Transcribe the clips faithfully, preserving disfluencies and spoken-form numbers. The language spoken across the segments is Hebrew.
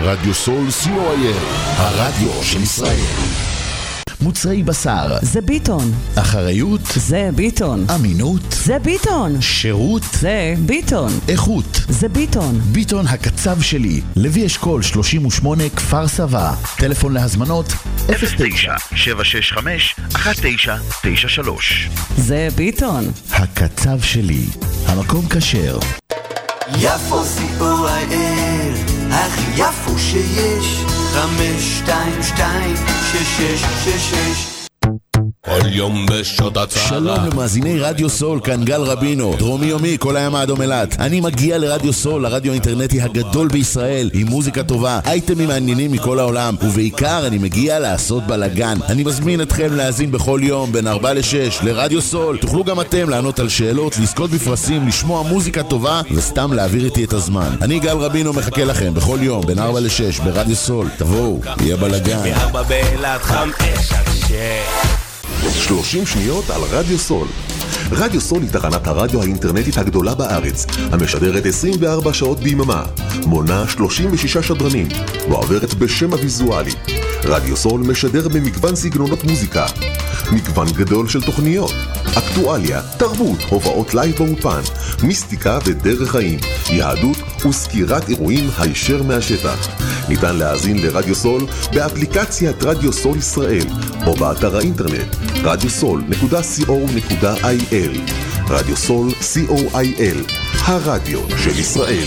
רדיו סול סי או איי אל, הרדיו של ישראל. מוצרי בשר זה ביטון, אחריות זה ביטון, אמינות זה ביטון, שירות זה ביטון, איכות זה ביטון. ביטון הקצב שלי, לוי אשכול שלושים ושמונה, כפר סבא. טלפון להזמנות אפס תשע שבע שש חמש אחת תשע תשע שלוש. זה ביטון הקצב שלי, המקום כשר. יפו סי או איי אל, הכי יפו שיש, חמש שתיים שתיים שש שש שש שש. כל יום בשעות הצהרה. שלום למאזיני רדיו סול, כאן גל רבינו, דרומי יומי, כל הים האדום אילת. אני מגיע לרדיו סול, הרדיו האינטרנטי הגדול בישראל, עם מוזיקה טובה, אייטמים מעניינים מכל העולם, ובעיקר אני מגיע לעשות בלגן. אני מזמין אתכם להאזין בכל יום בין ארבע לשש לרדיו סול. תוכלו גם אתם לענות על שאלות, לזכות בפרסים, לשמוע מוזיקה טובה וסתם להעביר איתי את הזמן. אני גל רבינו מחכה לכם בכל יום בין ארבע לשש ברדיו סול. תבואו, יהיה בלגן. מארבע באילת חמש עד שש. שלושים שניות על רדיו סול. רדיו סול היא תחנת הרדיו האינטרנטית הגדולה בארץ, המשדרת עשרים וארבע שעות ביממה, מונה שלושים ושישה שדרנים, ועוברת בשם הוויזואלי. רדיו סול משדר במגוון סגנונות מוזיקה, מגוון גדול של תוכניות, אקטואליה, תרבות, הופעות לייב באופן, מיסטיקה ודרך חיים, יהדות וסקירת אירועים הישר מהשטח. ניתן להאזין לרדיו סול באפליקציית רדיו סול ישראל, או באתר האינטרנט רדיו סול נקודה סי או נקודה איי אל. רדיו סול סי או איי אל, הרדיו של ישראל.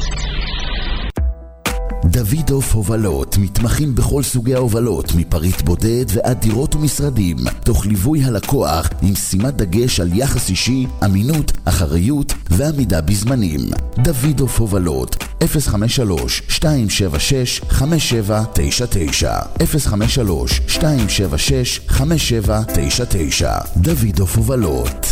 דוידוף הובלות, מתמחים בכל סוגי ההובלות, מפריט בודד ועד דירות ומשרדים, תוך ליווי הלקוח עם שימת דגש על יחס אישי, אמינות, אחריות ועמידה בזמנים. דוידוף הובלות, אפס חמש שלוש שתיים שבע שש חמש שבע תשע תשע, אפס חמש שלוש שתיים שבע שש חמש שבע תשע תשע. דוידוף הובלות.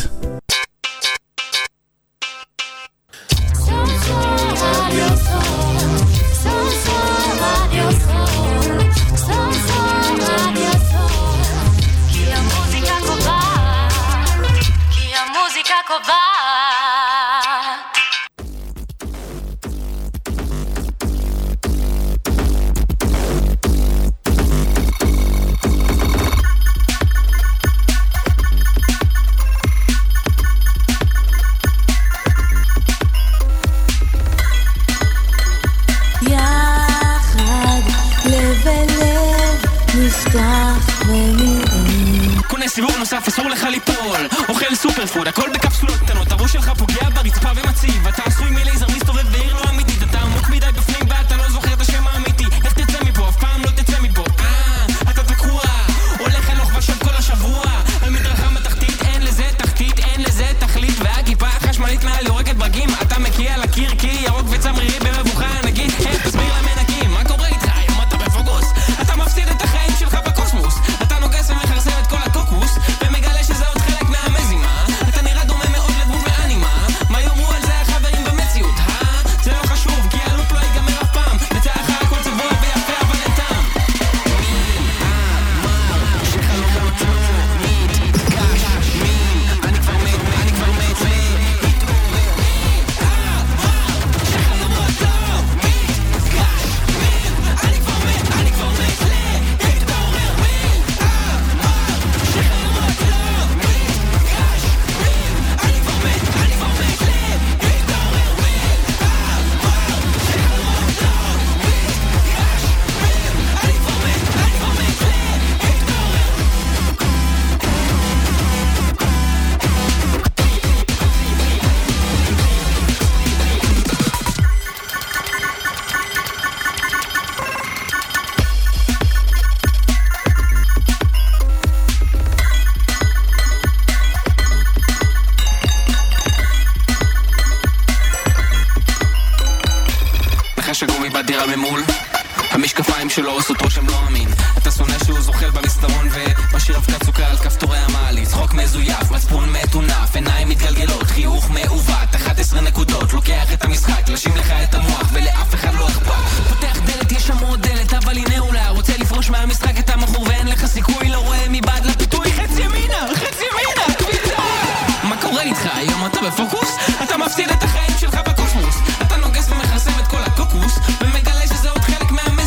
אסור לך ליפול, אוכל סופר פוד, הכל בקפסולות קטנות, הראש שלך פוגע ברצפה ומציב, אתה עשוי מלייזר מסתובב בעיר לא אמיתית, אתה עמוק מדי בפנים ואתה לא זוכר את השם האמיתי, איך תצא מפה, אף פעם לא תצא מפה, אה, אתה תקוע, הולך הלוך ושב כל השבוע, על מדרכה מתחתית, אין לזה תחתית, אין לזה תכלית, והכיפה החשמלית מעל יורקת ברגים, אתה מקיע לקיר כי ירוק וצמרירי במבוכה ענקית, איך תסביר למנקים, מה קורה איתך, היום אתה בפוקוס, אתה מפסיד את החיים שלך בקוסמוס, אתה נוגס ומחרסם את כל הקוקוס, ומגלה שזה עוד חלק מהמזימה, אתה נראה דומה מאוד לדמות מאנימה, מה יאמרו על זה החברים במציאות, אה? זה לא חשוב, כי הלופ לא ייגמר אף פעם, בצערך הכל צבוע ויפה אבל אין טעם. מין, אמר, שחלומות מית, גש, מין, אני כבר מת, אני כבר מת, והתעורר, מין, אמר, שחלומות מית, גש, מין, אני כבר מת, אני כבר מת, להתעורר, מין, אמר, שחלומות מית, גש, מין, אני כבר מת, אני כבר מת, להתעורר, מין, אמר, שחלומות מית, גש, מין, אני כבר מת, אני כבר מת, נחש הגומי בדירה ממול, המשקפיים שלו עושות רושם לא אמין, אתה שונא שהוא זוחל במסדרון ומשאיר אבקת סוכר על כפתורי המעלית, צחוק מזויף, מצפון מטונף, עיניים מתגלגלות, חיוך מעוות, אחת עשרה נקודות, לוקח את המשחק, לשים לך את המוח ולאף אחד לא אכפת, פותח דלת, יש שם עוד דלת, אבל היא נעולה, רוצה לפרוש מהמשחק, אתה מכור ואין לך סיכוי, לא רואה מבעד לפיתוי, חץ ימינה, חץ ימינה, קביצה. מה קורה איתך? היום אתה בפוקוס? אתה מפסיד את החיים שלך בקוסמוס, אתה נוגס ומחרסם את כל הקוקוס ומגלה שזה עוד חלק מהמ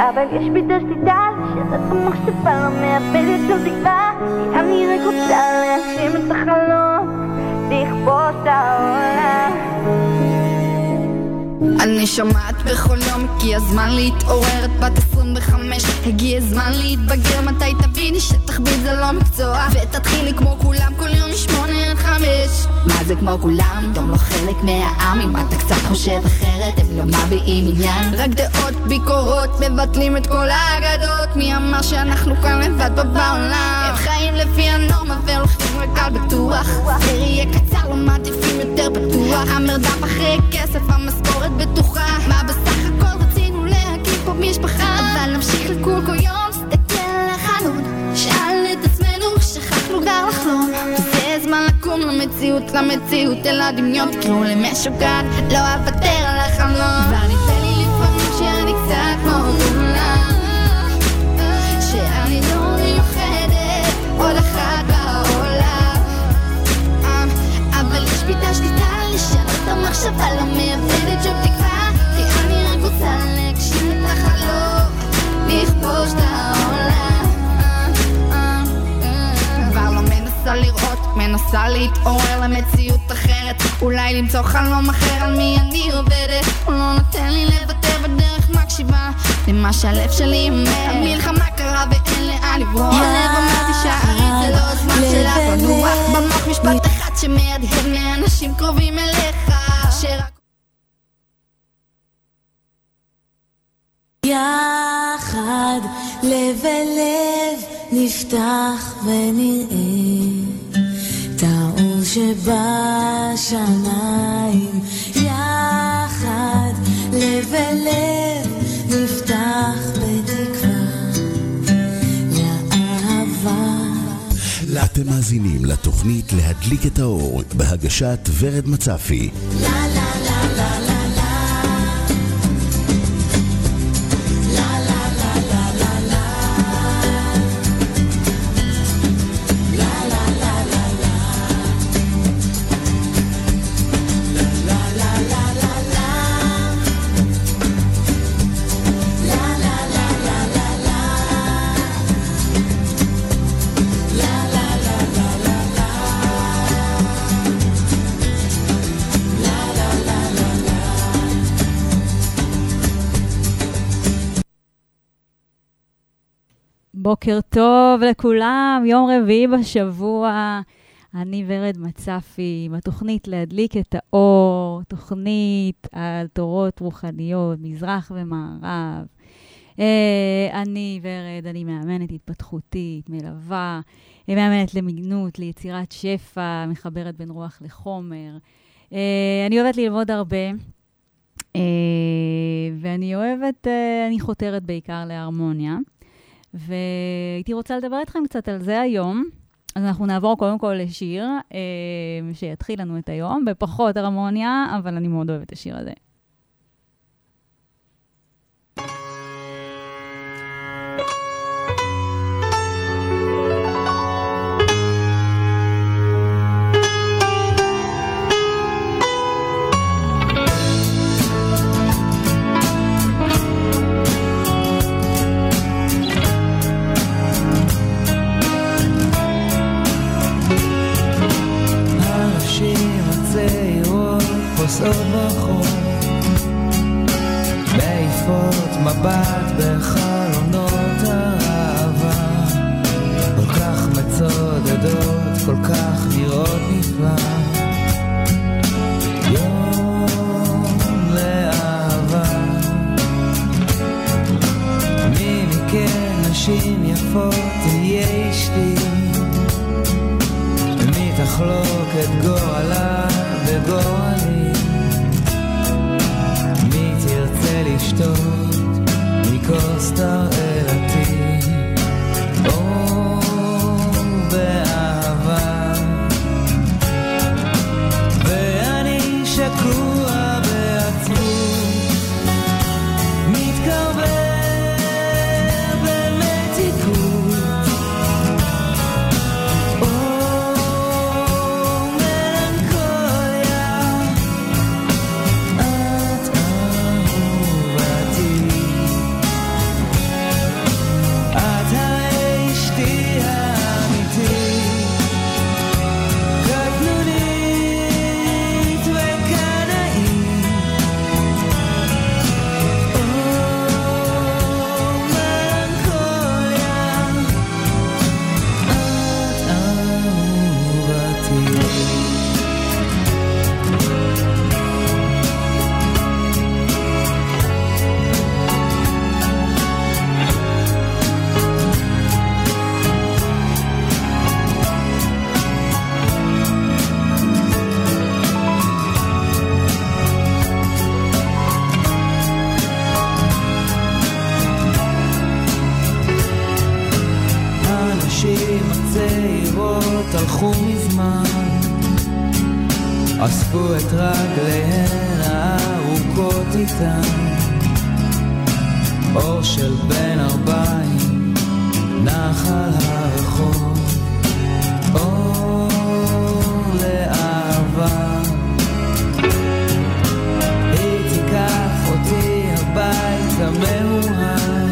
אבל יש בי את השליטה לשרת במחשבה לא מאבדת שום תקווה כי אני רק רוצה להגשים את החלום לכבוש את העולם אני שומעת בכל יום הגיע הזמן להתעורר את בת עשרים וחמש הגיע הזמן להתבגר מתי תביני שתחביב זה לא מקצוע ותתחילי כמו כולם כל יום משמונה עד חמש מה זה כמו כולם? גם לא חלק מהעם אם אתה קצת חושב אחרת הם לא מביעים עניין רק דעות ביקורות מבטלים את כל האגדות מי אמר שאנחנו כאן לבד בעולם הם חיים לפי הנורמה והולכים רק על בטוח זה יהיה קצר לא מעדיפים יותר בטוח המרדף אחרי כסף המשכורת בטוחה מה בסך הכל רצינו להקים פה משפחה אבל נמשיך לקול כל יום סתכל לחנות שאל את עצמנו שכחנו כבר לחלום וזה זמן לקום למציאות למציאות אל הדמיון תקראו למשוגעת לא אוותר על החלום כבר ניתן לי לפעמים שאני קצת כמו כולם שאני לא מיוחדת עוד אחת בעולם אבל יש בי את השליטה לשנות המחשבה לא מאבדת שום תקווה כי אני רק רוצה להגשים את החלום לכבוש את העולם כבר לא מנסה לראות מנסה להתעורר למציאות אחרת אולי למצוא חלום אחר על מי אני עובדת הוא לא נותן לי לוותר בדרך מקשיבה למה שהלב שלי אומר המלחמה קרה ואין לאן לברוח הלב אמרתי שערי זה לא הזמן שלך לנוח במוח משפט אחד שמהדהד מאנשים קרובים אליך שרק יחד לב אל לב נפתח ונראה את האור שבשמיים יחד לב אל לב נפתח בתקווה לאהבה אתם מאזינים לתוכנית להדליק את האור בהגשת ורד מצפי לה לה לה לה לה בוקר טוב לכולם, יום רביעי בשבוע, אני ורד מצפי, בתוכנית להדליק את האור, תוכנית על תורות רוחניות, מזרח ומערב. אני ורד, אני מאמנת התפתחותית, מלווה, מאמנת למגנות, ליצירת שפע, מחברת בין רוח לחומר. אני אוהבת ללמוד הרבה, ואני אוהבת, אני חותרת בעיקר להרמוניה. והייתי רוצה לדבר איתכם קצת על זה היום. אז אנחנו נעבור קודם כל לשיר אה, שיתחיל לנו את היום, בפחות הרמוניה, אבל אני מאוד אוהבת את השיר הזה. פוסעות בחור מעיפות מבט בחלונות האהבה כל כך מצודדות כל כך נראות נפלא יום לאהבה מי מכן נשים יפות תהיה אשתי ומי תחלוק את גורלה בגורלי מי תרצה לשתות מכוס תרעלתי או באהבה ואני שקוע בעצמי מתקרב במתיקות הנשים הצעירות הלכו מזמן, אספו את רגליהן הארוכות איתן, אור של בין ארבעים נח על הרחוב, אור לאהבה. היא תיקח אותי הביתה מאוהב,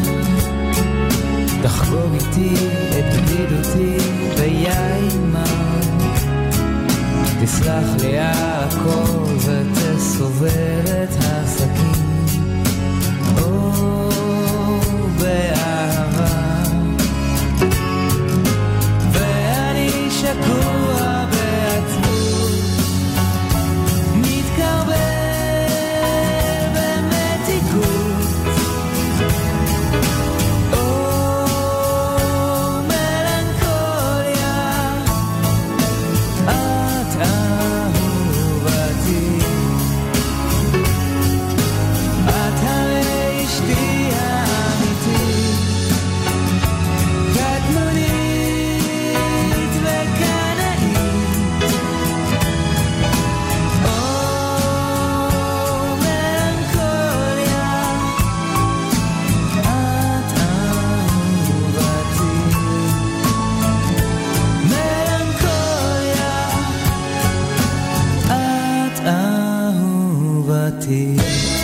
תחגוג איתי את בדידותי ביין מר, תסלח לי על הכל ותסובב את הסכין, אור באהבה. ואני שקוע בעצמות, מתקרבל במתיקות, אור מלנכוליה, את אהובתי, את הרי אשתי האמיתית, קטנונית וקנאית, אור מלנכוליה, את אהובתי, מלנכוליה, את אהובתי.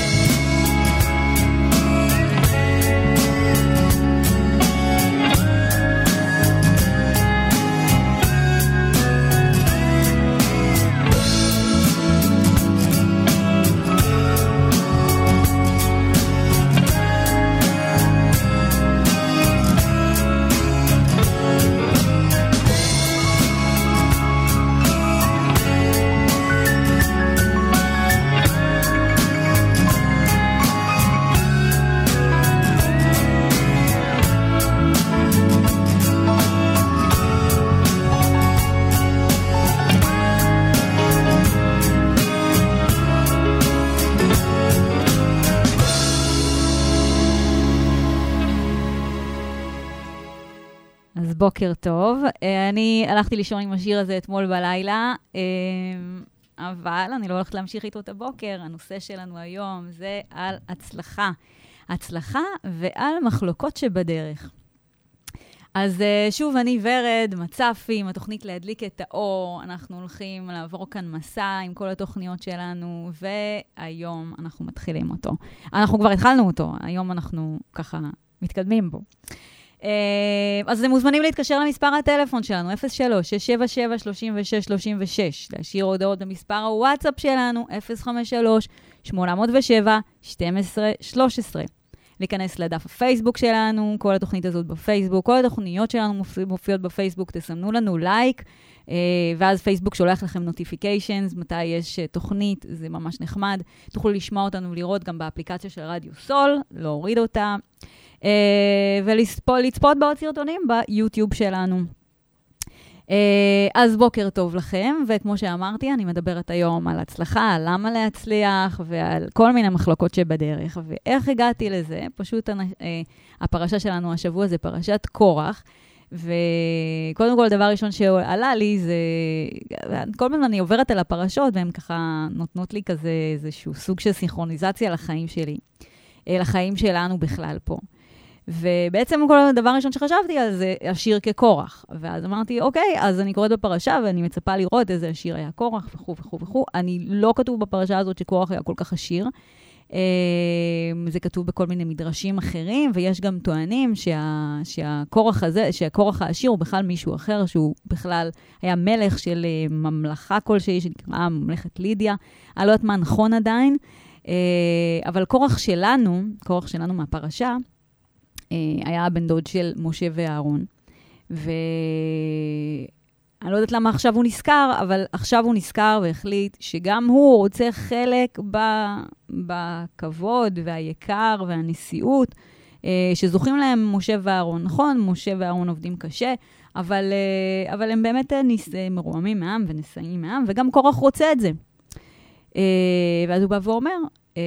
בוקר טוב. אני הלכתי לישון עם השיר הזה אתמול בלילה, אבל אני לא הולכת להמשיך איתו את הבוקר. הנושא שלנו היום זה על הצלחה. הצלחה ועל מחלוקות שבדרך. אז שוב, אני ורד, מצפי, עם התוכנית להדליק את האור. אנחנו הולכים לעבור כאן מסע עם כל התוכניות שלנו, והיום אנחנו מתחילים אותו. אנחנו כבר התחלנו אותו, היום אנחנו ככה מתקדמים בו. אז אתם מוזמנים להתקשר למספר הטלפון שלנו, אפס שלוש שש שבע שבע שלוש שש שלוש שש, להשאיר הודעות במספר הוואטסאפ שלנו, אפס חמש שלוש שמונה אפס שבע שתים עשרה שלוש עשרה. להיכנס לדף הפייסבוק שלנו, כל התוכנית הזאת בפייסבוק, כל התוכניות שלנו מופיעות בפייסבוק, תסמנו לנו לייק, ואז פייסבוק שולח לכם נוטיפיקיישנס, מתי יש תוכנית, זה ממש נחמד. תוכלו לשמוע אותנו ולראות גם באפליקציה של רדיו סול, להוריד אותה. ולצפות בעוד סרטונים ביוטיוב שלנו. אז בוקר טוב לכם, וכמו שאמרתי, אני מדברת היום על הצלחה, על למה להצליח, ועל כל מיני מחלוקות שבדרך, ואיך הגעתי לזה. פשוט הפרשה שלנו השבוע זה פרשת קורח, וקודם כל, דבר ראשון שעלה לי זה, כל פעם אני עוברת על הפרשות, והן ככה נותנות לי כזה איזשהו סוג של סינכרוניזציה לחיים שלי, לחיים שלנו בכלל פה. ובעצם כל הדבר הראשון שחשבתי על זה, השיר כקורח. ואז אמרתי, אוקיי, אז אני קוראת בפרשה, ואני מצפה לראות איזה השיר היה קורח, וכו' וכו' וכו'. אני לא כתוב בפרשה הזאת שקורח היה כל כך עשיר. זה כתוב בכל מיני מדרשים אחרים, ויש גם טוענים שה, שהקורח הזה, שהקורח העשיר הוא בכלל מישהו אחר, שהוא בכלל היה מלך של ממלכה כלשהי, שנקרא ממלכת לידיה. אני לא יודעת מה נכון עדיין, אבל קורח שלנו, קורח שלנו מהפרשה, היה הבן דוד של משה ואהרון. ואני לא יודעת למה עכשיו הוא נזכר, אבל עכשיו הוא נזכר והחליט שגם הוא רוצה חלק בכבוד והיקר והנשיאות שזוכים להם משה ואהרון. נכון, משה ואהרון עובדים קשה, אבל, אבל הם באמת מרועמים מעם ונסעים מעם, וגם קורח רוצה את זה. ואז הוא בא ואומר,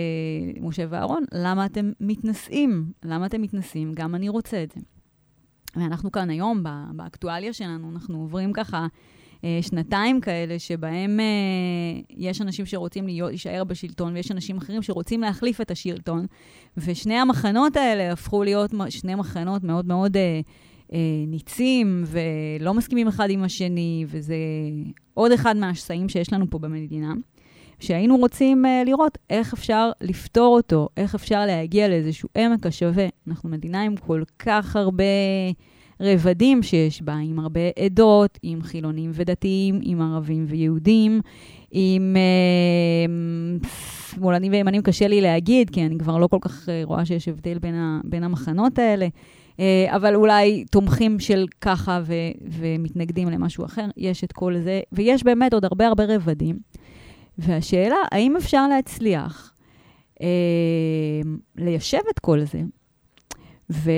משה ואהרון, למה אתם מתנשאים? למה אתם מתנשאים? גם אני רוצה את זה. ואנחנו כאן היום, באקטואליה שלנו, אנחנו עוברים ככה שנתיים כאלה, שבהם יש אנשים שרוצים להיות, להישאר בשלטון, ויש אנשים אחרים שרוצים להחליף את השלטון, ושני המחנות האלה הפכו להיות שני מחנות מאוד מאוד ניצים, ולא מסכימים אחד עם השני, וזה עוד אחד מהשסעים שיש לנו פה במדינה, שהיינו רוצים לראות איך אפשר לפתור אותו, איך אפשר להגיע לאיזשהו עמק השווה. אנחנו מדינה עם כל כך הרבה רבדים שיש בה, עם הרבה עדות, עם חילונים ודתיים, עם ערבים ויהודים, עם אה, שמאלנים וימנים קשה לי להגיד, כי אני כבר לא כל כך רואה שיש הבדל בין, ה, בין המחנות האלה, אה, אבל אולי תומכים של ככה ו, ומתנגדים למשהו אחר, יש את כל זה, ויש באמת עוד הרבה הרבה רבדים. והשאלה, האם אפשר להצליח אה, ליישב את כל זה? ו...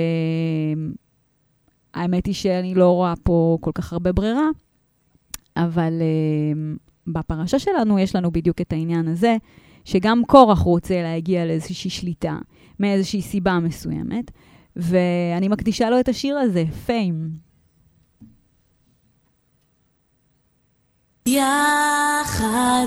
האמת היא שאני לא רואה פה כל כך הרבה ברירה, אבל uh, בפרשה שלנו יש לנו בדיוק את העניין הזה, שגם קורח רוצה להגיע לאיזושהי שליטה, מאיזושהי סיבה מסוימת, ואני מקדישה לו את השיר הזה, פיים. יחד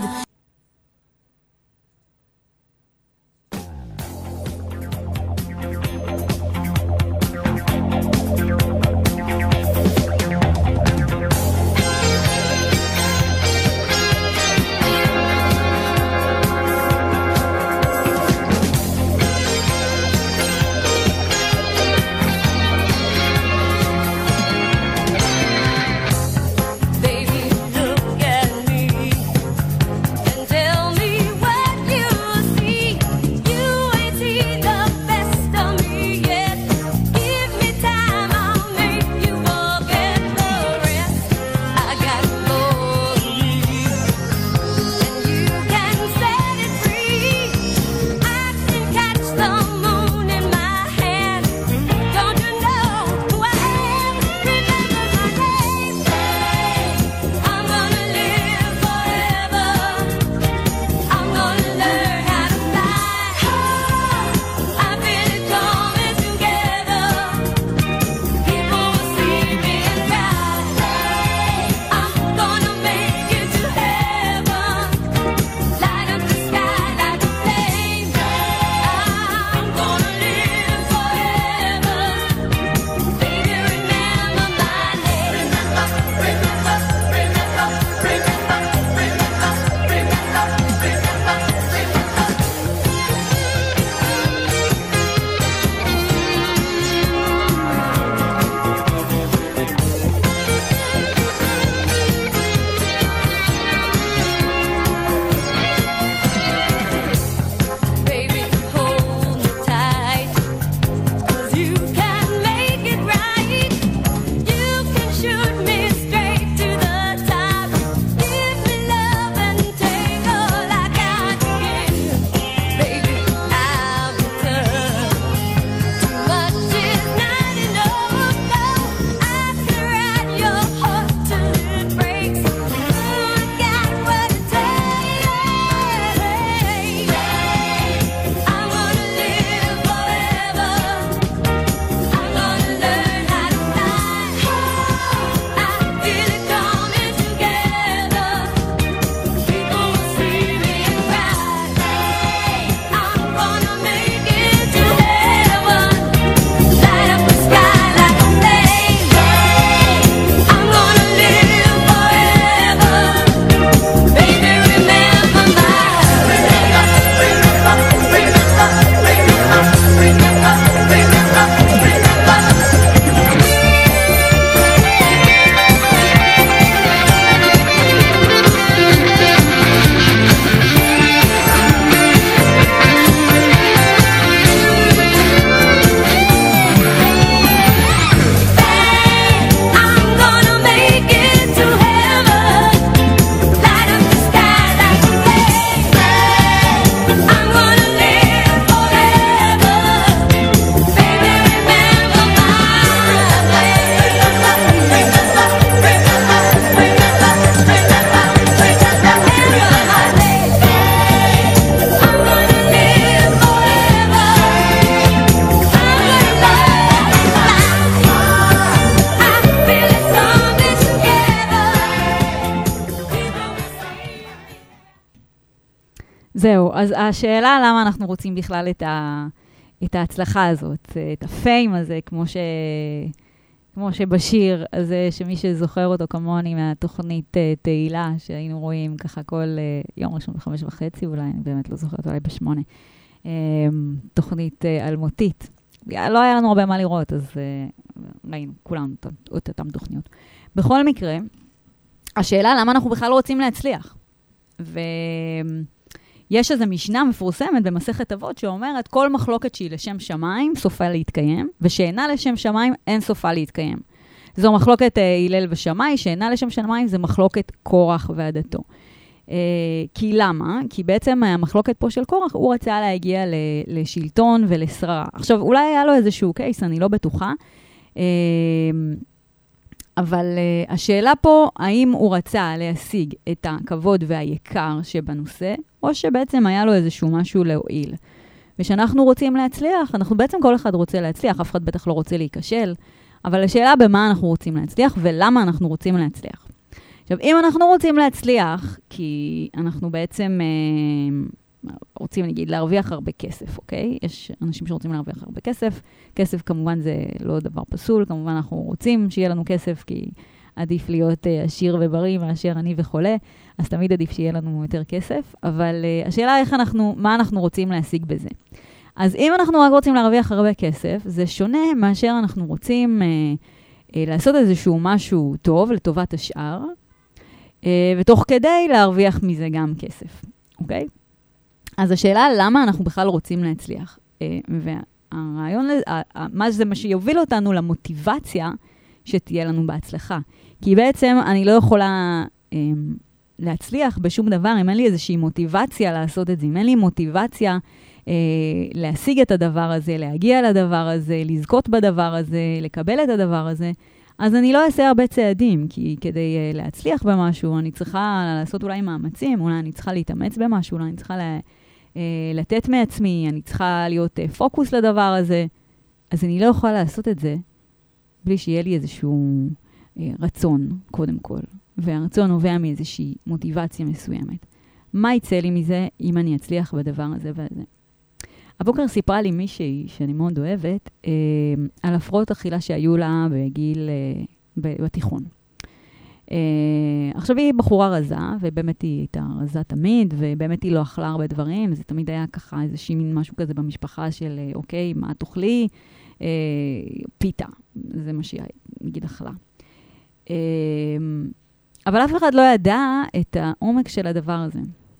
זהו, אז השאלה למה אנחנו רוצים בכלל את, ה, את ההצלחה הזאת, את הפיים הזה, כמו, ש, כמו שבשיר הזה, שמי שזוכר אותו כמוני מהתוכנית תהילה, שהיינו רואים ככה כל יום ראשון בחמש וחצי, אולי אני באמת לא זוכרת, אולי בשמונה, תוכנית אלמותית. לא היה לנו הרבה מה לראות, אז ראינו כולנו את אותם תוכניות. בכל מקרה, השאלה למה אנחנו בכלל רוצים להצליח. ויש איזו משנה מפורסמת במסכת אבות שאומרת, כל מחלוקת שהיא לשם שמיים סופה להתקיים, ושאינה לשם שמיים אין סופה להתקיים. זו מחלוקת הלל ושמאי, שאינה לשם שמיים זה מחלוקת קורח ועדתו. כי למה? כי בעצם המחלוקת פה של קורח, הוא רצה להגיע לשלטון ולשררה. עכשיו, אולי היה לו איזשהו קייס, אני לא בטוחה, אבל uh, השאלה פה, האם הוא רצה להשיג את הכבוד והיקר שבנושא, או שבעצם היה לו איזשהו משהו להועיל. ושאנחנו רוצים להצליח, אנחנו בעצם כל אחד רוצה להצליח, אף אחד בטח לא רוצה להיכשל, אבל השאלה במה אנחנו רוצים להצליח ולמה אנחנו רוצים להצליח. עכשיו, אם אנחנו רוצים להצליח, כי אנחנו בעצם אה, רוצים, נגיד, להרוויח הרבה כסף, אוקיי? יש אנשים שרוצים להרוויח הרבה כסף. כסף, כמובן, זה לא דבר פסול. כמובן, אנחנו רוצים שיהיה לנו כסף, כי עדיף להיות אה, עשיר ובריא מאשר עני וחולה, אז תמיד עדיף שיהיה לנו יותר כסף. אבל אה, השאלה איך אנחנו, מה אנחנו רוצים להשיג בזה. אז אם אנחנו רק רוצים להרוויח הרבה כסף, זה שונה מאשר אנחנו רוצים אה, אה, לעשות איזשהו משהו טוב לטובת השאר, ותוך כדי להרוויח מזה גם כסף, אוקיי? אז השאלה למה אנחנו בכלל רוצים להצליח. והרעיון, מה זה מה שיוביל אותנו למוטיבציה שתהיה לנו בהצלחה. כי בעצם אני לא יכולה להצליח בשום דבר, אם אין לי איזושהי מוטיבציה לעשות את זה, אם אין לי מוטיבציה להשיג את הדבר הזה, להגיע לדבר הזה, לזכות בדבר הזה, לקבל את הדבר הזה, אז אני לא אעשה הרבה צעדים, כי כדי uh, להצליח במשהו, אני צריכה לעשות אולי מאמצים, אולי אני צריכה להתאמץ במשהו, אולי אני צריכה לה, uh, לתת מעצמי, אני צריכה להיות uh, פוקוס לדבר הזה. אז אני לא יכולה לעשות את זה בלי שיהיה לי איזשהו uh, רצון, קודם כל. והרצון נובע מאיזושהי מוטיבציה מסוימת. מה יצא לי מזה אם אני אצליח בדבר הזה והזה? הבוקר סיפרה לי מישהי שאני מאוד אוהבת, אה, על הפרעות אכילה שהיו לה בגיל, אה, בתיכון. אה, עכשיו היא בחורה רזה, ובאמת היא הייתה רזה תמיד, ובאמת היא לא אכלה הרבה דברים, זה תמיד היה ככה איזושהי מין משהו כזה במשפחה של, אה, אוקיי, מה תאכלי? אה, פיתה, זה מה שהיא נגיד אכלה. אה, אבל אף אחד לא ידע את העומק של הדבר הזה.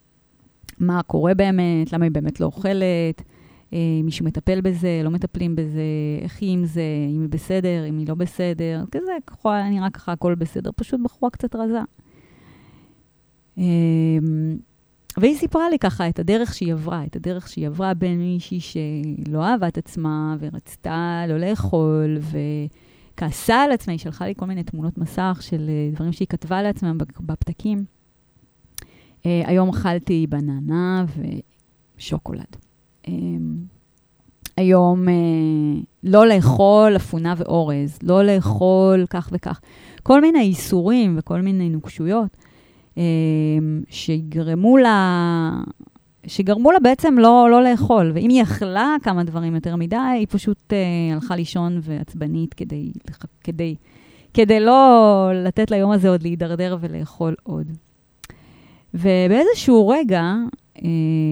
מה קורה באמת, למה היא באמת לא אוכלת, מישהו מטפל בזה, לא מטפלים בזה, איך היא עם זה, אם היא בסדר, אם היא לא בסדר, כזה, ככה, נראה ככה, הכל בסדר, פשוט בחורה קצת רזה. והיא סיפרה לי ככה את הדרך שהיא עברה, את הדרך שהיא עברה בין מישהי שלא אהבה את עצמה, ורצתה לא לאכול, וכעסה על עצמה, היא שלחה לי כל מיני תמונות מסך של דברים שהיא כתבה לעצמה בפתקים. היום אכלתי בננה ושוקולד. היום לא לאכול אפונה ואורז, לא לאכול כך וכך. כל מיני איסורים וכל מיני נוקשויות שגרמו לה, שגרמו לה בעצם לא, לא לאכול. ואם היא אכלה כמה דברים יותר מדי, היא פשוט הלכה לישון ועצבנית כדי, כדי, כדי לא לתת ליום הזה עוד להידרדר ולאכול עוד. ובאיזשהו רגע, אה,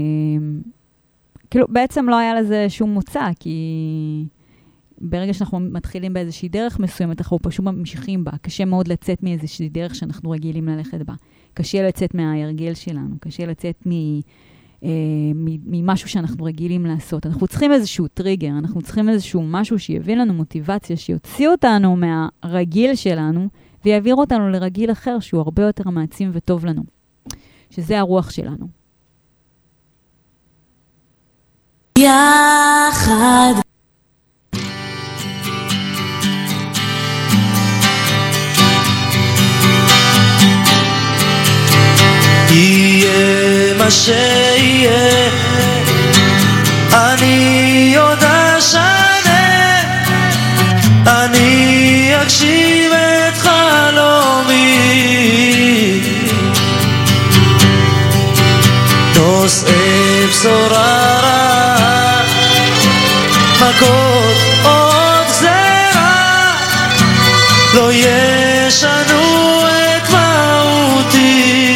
כאילו בעצם לא היה לזה שום מוצא, כי ברגע שאנחנו מתחילים באיזושהי דרך מסוימת, אנחנו פשוט ממשיכים בה. קשה מאוד לצאת מאיזושהי דרך שאנחנו רגילים ללכת בה. קשה לצאת מההרגל שלנו, קשה לצאת מ, אה, ממשהו שאנחנו רגילים לעשות. אנחנו צריכים איזשהו טריגר, אנחנו צריכים איזשהו משהו שיביא לנו מוטיבציה, שיוציא אותנו מהרגיל שלנו, ויעביר אותנו לרגיל אחר שהוא הרבה יותר מעצים וטוב לנו. שזה הרוח שלנו. יחד יהיה מה שיהיה, אני עוד אשנה, אני אגשים את חלומי, נושא בשורה רעה, מכות עוד גזרה, לא ישנו את מהותי.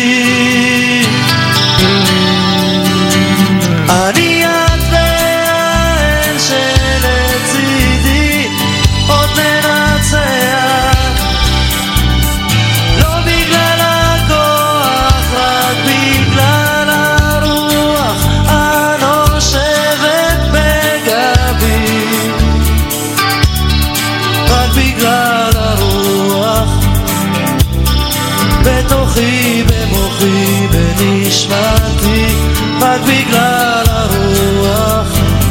אני את והאל שלצידי עוד ננצח, לא בגלל הכוח, רק בגלל הרוח הנושבת בגבי, רק בגלל הרוח בתוכי, במוחי, בנשמתי, רק בגלל הרוח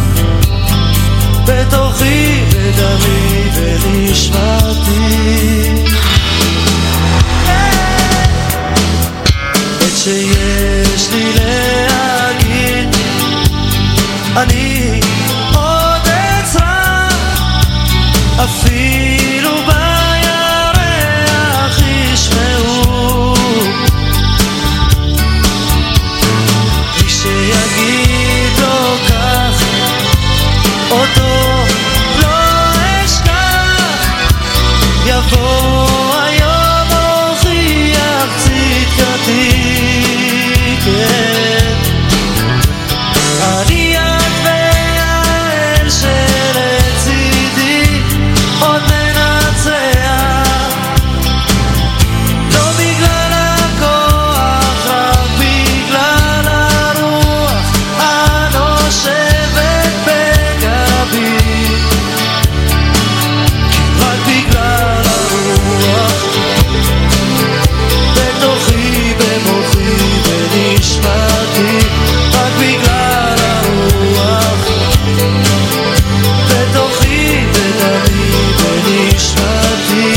בתוכי, בדמי, בנשמתי. את שיש לי להגיד אני עוד אצרח, אפילו בירח ישמעו, מי שיגיד לו כך אותו לא אשכח, יבוא היום הוכיח צדקתי. כן, אני את והאל שלצידי עוד ננצח, לא בגלל הכוח, רק בגלל הרוח הנושבת בגבי, רק בגלל הרוח בתוכי, במוחי, בנשמתי, רק בגלל הרוח בתוכי, בדמי, בנשמתי.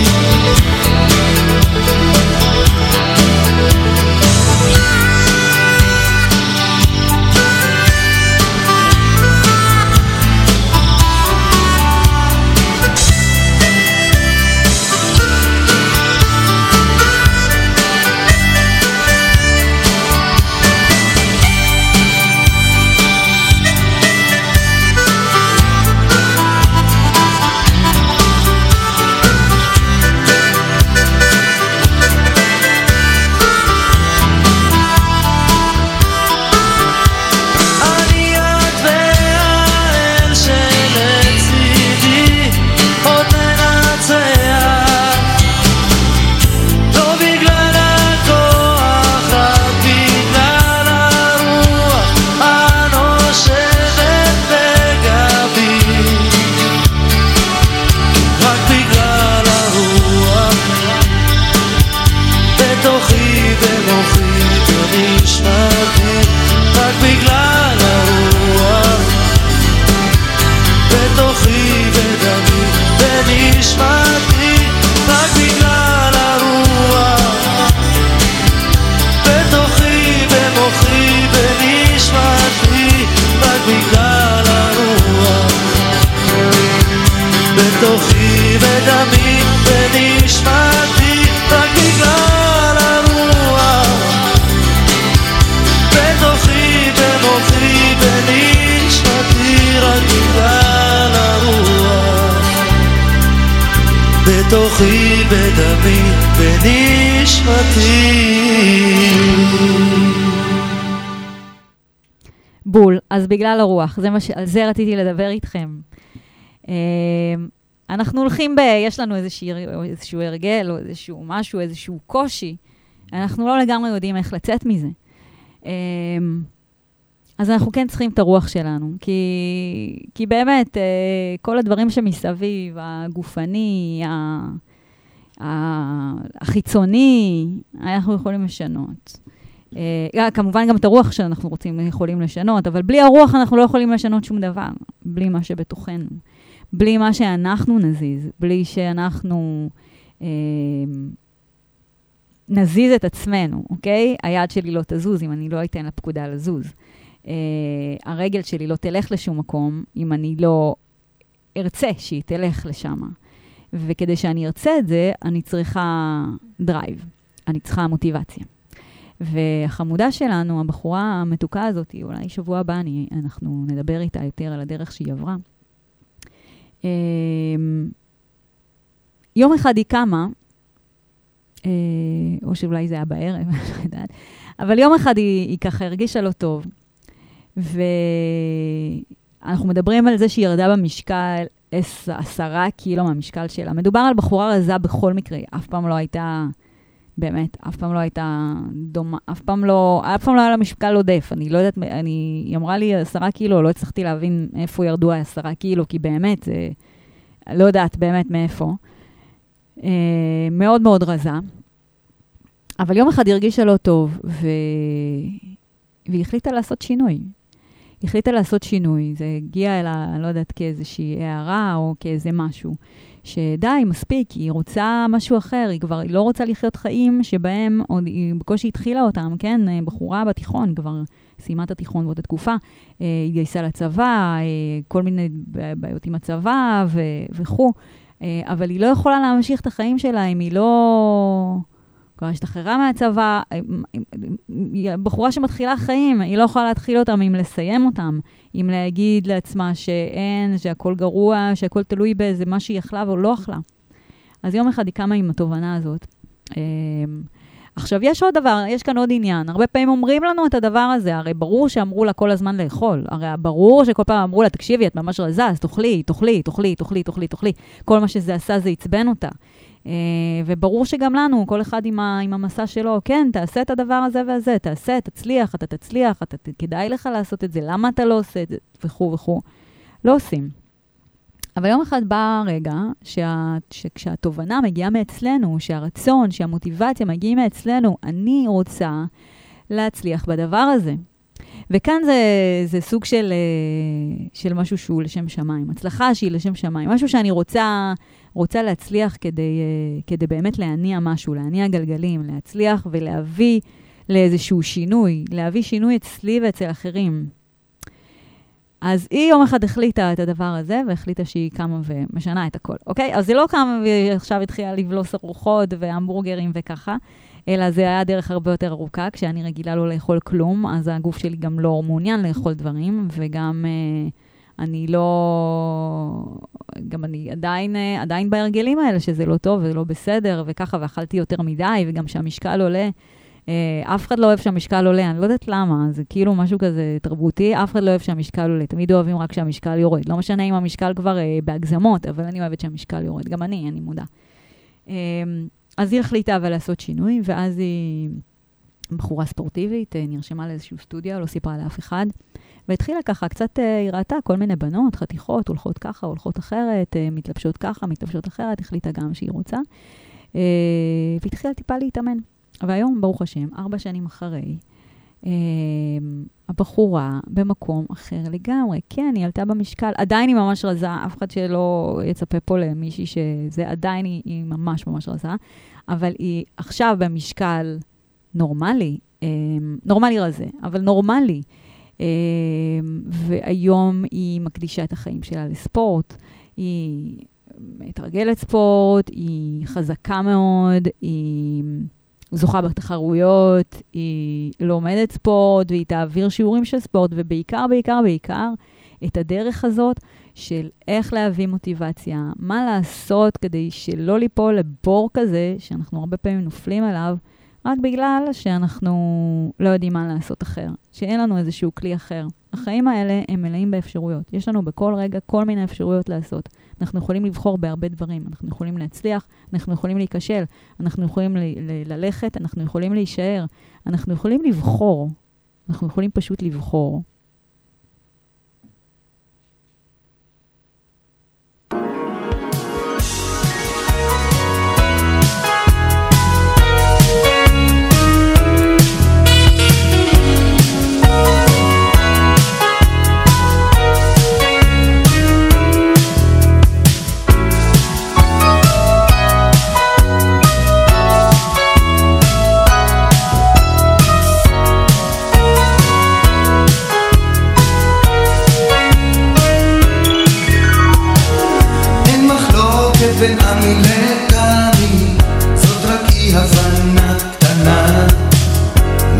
אני את והאל שלצידי עוד ננצח, לא בגלל הכוח, רק בגלל הרוח הנושבת בגבי, רק בגלל הרוח בתוכי, במוחי, בנשמתי, רק בגלל הרוח בתוכי, בדמי, בנשמתי, רק בגלל הרוח בתוכי, במוחי, בנשמתי, רק בגלל הרוח בתוכי, בדמי, בנשמתי, רק בגלל הרוח בתוכי, במוחי, בנשמתי, רק בגלל הרוח בתוכי, בדמי, בנשמתי. בול, אז בגלל הרוח, זה מה ש... על זה רציתי לדבר איתכם. אנחנו הולכים ב... יש לנו איזשהו, איזשהו הרגל, או איזשהו משהו, איזשהו קושי. אנחנו לא לגמרי יודעים איך לצאת מזה. אז אנחנו כן צריכים את הרוח שלנו, כי, כי באמת, כל הדברים שמסביב, הגופני, החיצוני, אנחנו יכולים לשנות. כמובן גם את הרוח שאנחנו רוצים, יכולים לשנות, אבל בלי הרוח אנחנו לא יכולים לשנות שום דבר, בלי מה שבתוכנו. בלי מה שאנחנו נזיז, בלי שאנחנו אה, נזיז את עצמנו, אוקיי? היד שלי לא תזוז אם אני לא אתן לה פקודה לזוז. אה, הרגל שלי לא תלך לשום מקום אם אני לא ארצה שהיא תלך לשם. וכדי שאני ארצה את זה, אני צריכה דרייב, אני צריכה מוטיבציה. והחמודה שלנו, הבחורה המתוקה הזאת, אולי שבוע הבא אני, אנחנו נדבר איתה יותר על הדרך שהיא עברה. יום אחד היא קמה, או שאולי זה היה בערב, אני יודעת, אבל יום אחד היא, היא ככה הרגישה לא טוב, ואנחנו מדברים על זה שהיא ירדה במשקל עשרה קילו מהמשקל שלה. מדובר על בחורה רזה בכל מקרה, אף פעם לא הייתה, באמת, אף פעם לא הייתה דומה, אף פעם לא, אף פעם לא היה לה משקל עודף. אני לא יודעת, אני, היא אמרה לי עשרה קילו, לא הצלחתי להבין איפה ירדו העשרה קילו, כי באמת, זה, לא יודעת באמת מאיפה. אה, מאוד מאוד רזה. אבל יום אחד היא הרגישה לא טוב, ו... והיא החליטה לעשות שינוי. היא החליטה לעשות שינוי. זה הגיע אלה, אני לא יודעת, כאיזושהי הערה או כאיזה משהו. שדי, מספיק, היא רוצה משהו אחר, היא כבר לא רוצה לחיות חיים שבהם, עוד היא בקושי התחילה אותם, כן? בחורה בתיכון, כבר סיימה את התיכון באותה תקופה, היא גייסה לצבא, כל מיני בעיות עם הצבא ו- וכו'. אבל היא לא יכולה להמשיך את החיים שלה, אם היא לא... כבר השתחררה מהצבא, בחורה שמתחילה חיים, היא לא יכולה להתחיל אותם אם לסיים אותם, אם להגיד לעצמה שאין, שהכל גרוע, שהכל תלוי באיזה מה שהיא אכלה או לא אכלה. אז יום אחד היא קמה עם התובנה הזאת. עכשיו, יש עוד דבר, יש כאן עוד עניין. הרבה פעמים אומרים לנו את הדבר הזה, הרי ברור שאמרו לה כל הזמן לאכול. הרי ברור שכל פעם אמרו לה, תקשיבי, את ממש רזה, אז תאכלי, תאכלי, תאכלי, תאכלי, תאכלי, תאכלי. כל מה שזה עשה זה יצבן אותה. Uh, וברור שגם לנו, כל אחד עם, ה, עם המסע שלו, כן, תעשה את הדבר הזה והזה, תעשה, תצליח, אתה תצליח, אתה, כדאי לך לעשות את זה, למה אתה לא עושה את זה, וכו' וכו'. לא עושים. אבל יום אחד בא הרגע, שה, שכשהתובנה מגיעה מאצלנו, שהרצון, שהמוטיבציה מגיעים מאצלנו, אני רוצה להצליח בדבר הזה. וכאן זה, זה סוג של, של משהו שהוא לשם שמיים, הצלחה שהיא לשם שמיים, משהו שאני רוצה... רוצה להצליח כדי, כדי באמת להניע משהו, להניע גלגלים, להצליח ולהביא לאיזשהו שינוי, להביא שינוי אצלי ואצל אחרים. אז היא יום אחד החליטה את הדבר הזה, והחליטה שהיא קמה ומשנה את הכל, אוקיי? אז זה לא קמה ועכשיו התחילה לבלוס ארוחות והמבורגרים וככה, אלא זה היה דרך הרבה יותר ארוכה, כשאני רגילה לא לאכול כלום, אז הגוף שלי גם לא מעוניין לאכול דברים, וגם... אני לא, גם אני עדיין, עדיין בהרגלים האלה, שזה לא טוב ולא בסדר, וככה, ואכלתי יותר מדי, וגם שהמשקל עולה, אף אחד לא אוהב שהמשקל עולה, אני לא יודעת למה, זה כאילו משהו כזה תרבותי, אף אחד לא אוהב שהמשקל עולה, תמיד אוהבים רק שהמשקל יורד, לא משנה אם המשקל כבר בהגזמות, אבל אני אוהבת שהמשקל יורד, גם אני, אני מודע. אז היא החליטה אבל לעשות שינוי, ואז היא בחורה ספורטיבית, נרשמה לאיזשהו סטודיו, לא סיפרה לאף אחד, והתחילה ככה, קצת היא ראתה כל מיני בנות, חתיכות, הולכות ככה, הולכות אחרת, מתלבשות ככה, מתלבשות אחרת, החליטה גם שהיא רוצה, והתחילה טיפה להתאמן. והיום, ברוך השם, ארבע שנים אחרי, הבחורה במקום אחר לגמרי. כן, היא עלתה במשקל, עדיין היא ממש רזה, אף אחד שלא יצפה פה למישהי שזה עדיין היא, היא ממש ממש רזה, אבל היא עכשיו במשקל נורמלי, נורמלי רזה, אבל נורמלי, והיום היא מקדישה את החיים שלה לספורט, היא מתרגלת ספורט, היא חזקה מאוד, היא זוכה בתחרויות, היא לומדת ספורט, והיא תעביר שיעורים של ספורט, ובעיקר, בעיקר, בעיקר, את הדרך הזאת של איך להביא מוטיבציה, מה לעשות כדי שלא ליפול לבור כזה, שאנחנו הרבה פעמים נופלים עליו, רק בגלל שאנחנו לא יודעים מה לעשות אחר, שאין לנו איזשהו כלי אחר. החיים האלה הם מלאים באפשרויות. יש לנו בכל רגע כל מיני אפשרויות לעשות. אנחנו יכולים לבחור בהרבה דברים. אנחנו יכולים להצליח, אנחנו יכולים להיכשל, אנחנו יכולים ל- ל- ללכת, אנחנו יכולים להישאר, אנחנו יכולים לבחור. אנחנו יכולים פשוט לבחור. בין עמי לקמי, זאת רק אי הבנה קטנה.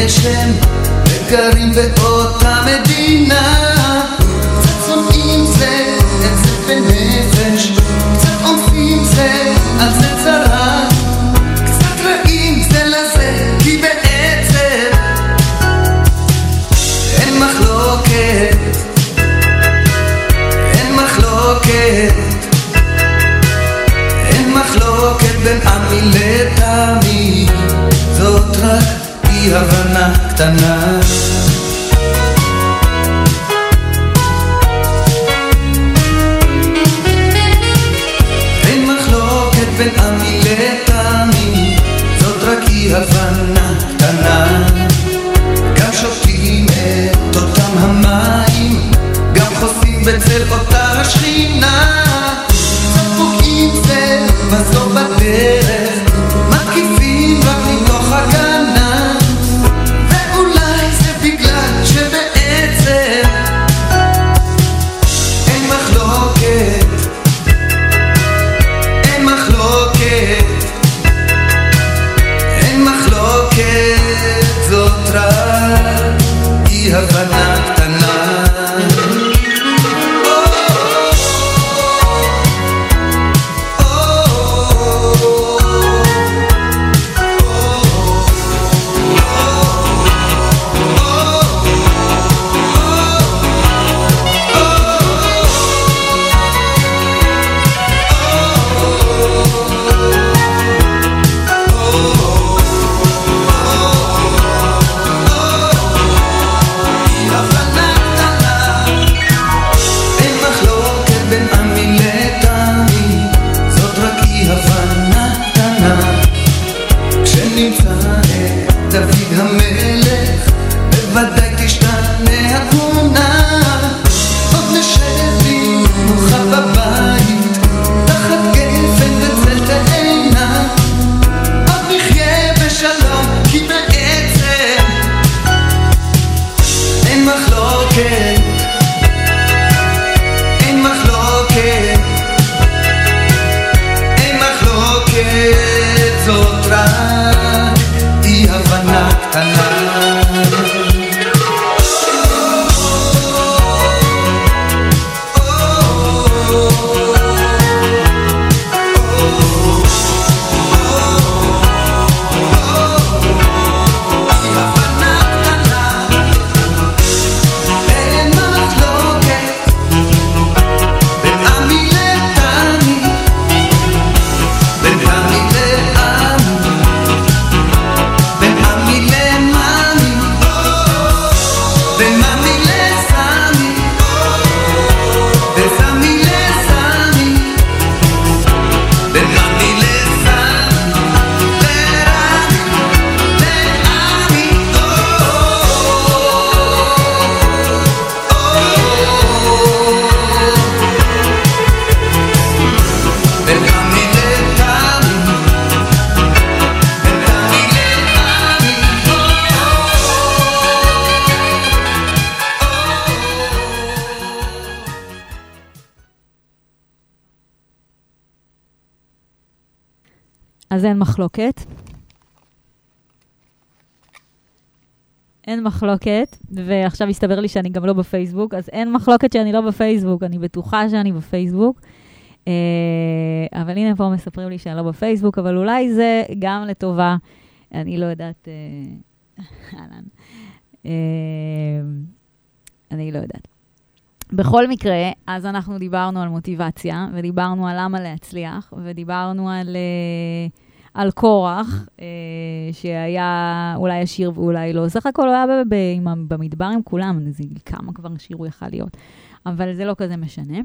גשם וגרים באותה מדינה, קצת שונאים זה את זה בנפש, קצת עומפים זה על זה צרה, קצת רעים זה לזה כי בעצם אין מחלוקת, אין מחלוקת, אין מחלוקת בין עמי לתמי, זאת רק אי הבנה קטנה. אין מחלוקת בין עמי לתמי, זאת רק אי הבנה קטנה. גם שותים את אותם המים, גם חוסים בצל אותה השכינה, קצת פוגעים זה בזו בדרך, מתקיפים רק מתוך הגנה, ואולי זה בגלל שבעצם אין מחלוקת, אין מחלוקת, אין מחלוקת, זאת רק אי הבנה קטנה. דוד המלך, בוודאי תשתנה התמונה, עוד נשב במנוחה בבית, תחת גפן וצל תאנה, עוד נחיה בשלום, כי בעצם אין מחלוקת, אין מחלוקת, אין מחלוקת, זאת רק אי הבנה קטנה. אז אין מחלוקת. אין מחלוקת, ועכשיו הסתבר לי שאני גם לא בפייסבוק, אז אין מחלוקת שאני לא בפייסבוק, אני בטוחה שאני בפייסבוק, אה, אבל הנה פה מספרים לי שאני לא בפייסבוק, אבל אולי זה גם לטובה, אני לא יודעת, אה, אה, אני לא יודעת. בכל מקרה, אז אנחנו דיברנו על מוטיבציה, ודיברנו על למה להצליח, ודיברנו על, על קורח, שהיה אולי עשיר ואולי לא. סך הכל הוא היה במדבר עם כולם, זה כמה כבר עשיר הוא יכל להיות. אבל זה לא כזה משנה.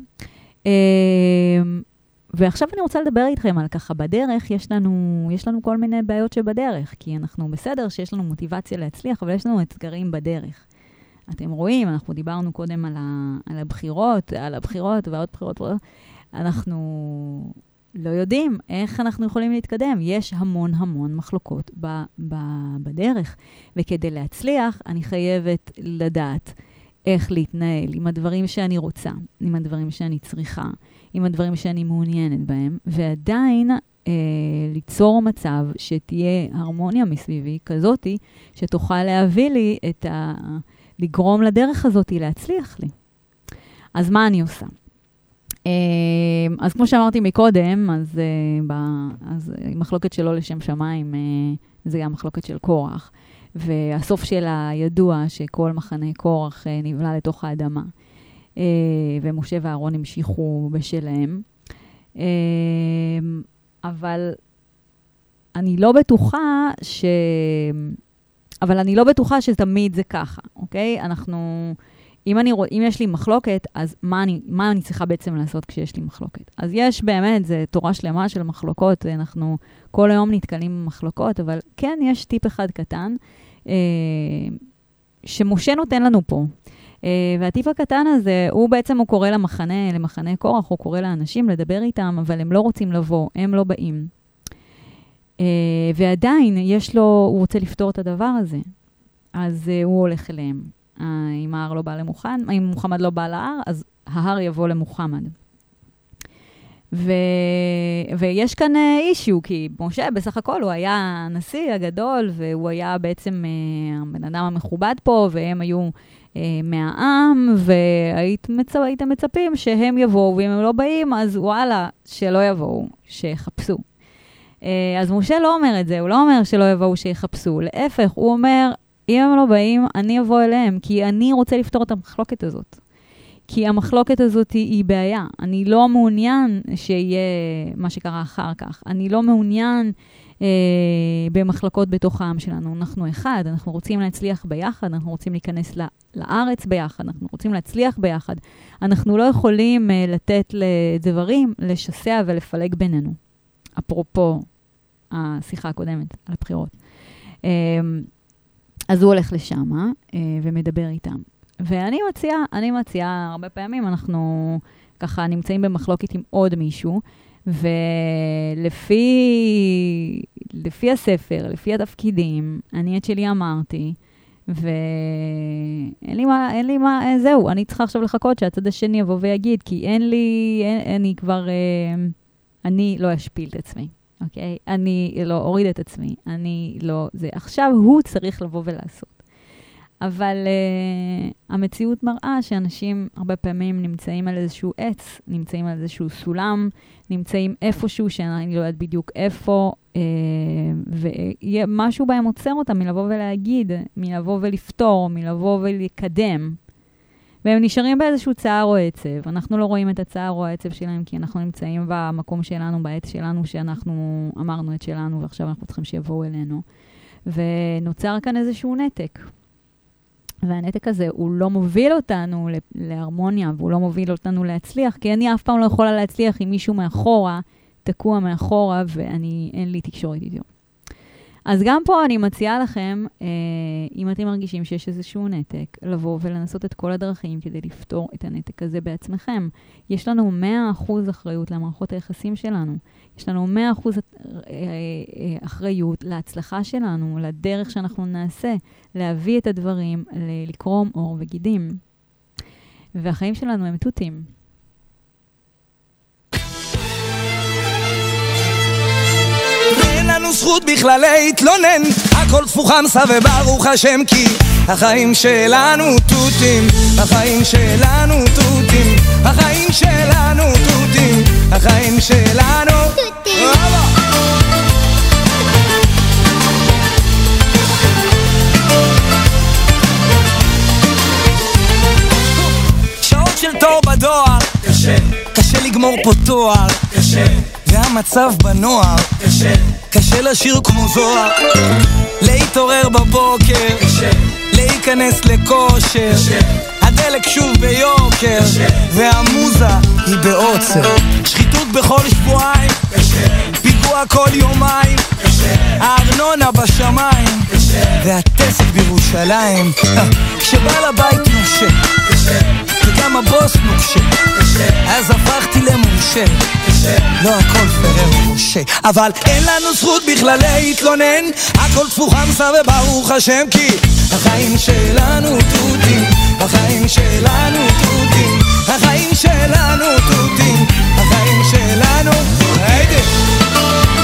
ועכשיו אני רוצה לדבר איתכם על ככה בדרך, יש לנו, יש לנו כל מיני בעיות שבדרך, כי אנחנו בסדר שיש לנו מוטיבציה להצליח, אבל יש לנו אתגרים בדרך. אתם רואים, אנחנו דיברנו קודם על, ה, על הבחירות, על הבחירות ועוד בחירות. אנחנו לא יודעים איך אנחנו יכולים להתקדם. יש המון המון מחלוקות ב, ב, בדרך. וכדי להצליח, אני חייבת לדעת איך להתנהל עם הדברים שאני רוצה, עם הדברים שאני צריכה, עם הדברים שאני מעוניינת בהם, ועדיין אה, ליצור מצב שתהיה הרמוניה מסביבי כזאתי, שתוכל להביא לי את ה... לגרום לדרך הזאת להצליח לי. אז מה אני עושה? אז כמו שאמרתי מקודם, אז, אז מחלוקת שלו לשם שמיים, זה גם מחלוקת של קורח. והסוף שלה ידוע שכל מחנה קורח נבלה לתוך האדמה. ומשה ואהרון המשיכו בשלהם. אבל אני לא בטוחה ש... אבל אני לא בטוחה שתמיד זה ככה, אוקיי? אנחנו... אם, אני, אם יש לי מחלוקת, אז מה אני, מה אני צריכה בעצם לעשות כשיש לי מחלוקת? אז יש באמת, זה תורה שלמה של מחלוקות, אנחנו כל היום נתקלים במחלוקות, אבל כן, יש טיפ אחד קטן, אה, שמשה נותן לנו פה. אה, והטיפ הקטן הזה, הוא בעצם, הוא קורא למחנה, למחנה קורח, הוא קורא לאנשים לדבר איתם, אבל הם לא רוצים לבוא, הם לא באים. אה, ועדיין, יש לו, הוא רוצה לפתור את הדבר הזה, אז אה, הוא הולך אליהם. אם ההר לא בא למוחמד, אם מוחמד לא בא להר, אז ההר יבוא למוחמד. ו... ויש כאן אישיו, כי משה בסך הכל הוא היה הנשיא הגדול, והוא היה בעצם הבן אדם המכובד פה, והם היו מהעם, והייתם מצפ... מצפים שהם יבואו, ואם הם לא באים, אז וואלה, שלא יבואו, שיחפשו. אז משה לא אומר את זה, הוא לא אומר שלא יבואו שיחפשו, להפך, הוא אומר, אם הם לא באים, אני אבוא אליהם, כי אני רוצה לפתור את המחלוקת הזאת. כי המחלוקת הזאת היא בעיה. אני לא מעוניין שיהיה מה שקרה אחר כך. אני לא מעוניין אה, במחלקות בתוך העם שלנו. אנחנו אחד, אנחנו רוצים להצליח ביחד, אנחנו רוצים להיכנס לארץ ביחד, אנחנו רוצים להצליח ביחד. אנחנו לא יכולים אה, לתת לדברים, לשסע ולפלג בינינו. אפרופו השיחה הקודמת על הבחירות. אה, אז הוא הולך לשם אה, ומדבר איתם. ואני מציעה, אני מציעה, הרבה פעמים אנחנו ככה נמצאים במחלוקת עם עוד מישהו, ולפי לפי הספר, לפי התפקידים, אני את שלי אמרתי, ואין לי מה, אין לי מה, זהו, אני צריכה עכשיו לחכות שהצד השני יבוא ויגיד, כי אין לי, אין, אני כבר, אה, אני לא אשפיל את עצמי. אוקיי? אני לא אוריד את עצמי, אני לא, זה, עכשיו הוא צריך לבוא ולעשות. אבל uh, המציאות מראה שאנשים הרבה פעמים נמצאים על איזשהו עץ, נמצאים על איזשהו סולם, נמצאים איפשהו שאני לא יודעת בדיוק איפה, uh, ומשהו בהם עוצר אותם מלבוא ולהגיד, מלבוא ולפתור, מלבוא ולקדם. והם נשארים באיזשהו צער או עצב. אנחנו לא רואים את הצער או העצב שלהם, כי אנחנו נמצאים במקום שלנו, בעץ שלנו, שאנחנו אמרנו את שלנו, ועכשיו אנחנו צריכים שיבואו אלינו. ונוצר כאן איזשהו נתק. והנתק הזה, הוא לא מוביל אותנו להרמוניה, והוא לא מוביל אותנו להצליח, כי אני אף פעם לא יכולה להצליח עם מישהו מאחורה, תקוע מאחורה, ואני, אין לי תקשורת איתו. אז גם פה אני מציעה לכם, אה, אם אתם מרגישים שיש איזשהו נתק, לבוא ולנסות את כל הדרכים כדי לפתור את הנתק הזה בעצמכם. יש לנו מאה אחוז אחריות למערכות היחסים שלנו. יש לנו מאה אחוז אחריות להצלחה שלנו, לדרך שאנחנו נעשה, להביא את הדברים, לקרום אור וגידים. והחיים שלנו הם תותים. אין לנו זכות בכלל להתלונן, הכל תפוחמסה וברוך השם, כי החיים שלנו תותים, החיים שלנו תותים, החיים שלנו תותים, החיים שלנו תותים. שעות של תור בדואר, קשה, קשה לגמור פה תואר, קשה, והמצב בנוער, קשה, קשה לשיר כמו זוהר, להתעורר בבוקר, קשה, להיכנס לכושר, קשה, הדלק שוב ביוקר, קשה, והמוזה היא בעוצר, שחיתות בכל שבועיים, קשה, פיגוע כל יומיים, קשה, הארנונה בשמיים, קשה, והטסק בירושלים, כשבא לבית נושה, קשה, וגם הבוס נוקשה, קשה, אז הפכתי למורשה, לא הכל פרר ומשה, אבל אין לנו זכות בכלל להתלונן, הכל תפוחמסה וברוך השם, כי החיים שלנו תותים, החיים שלנו תותים, החיים שלנו תותים, החיים שלנו היידה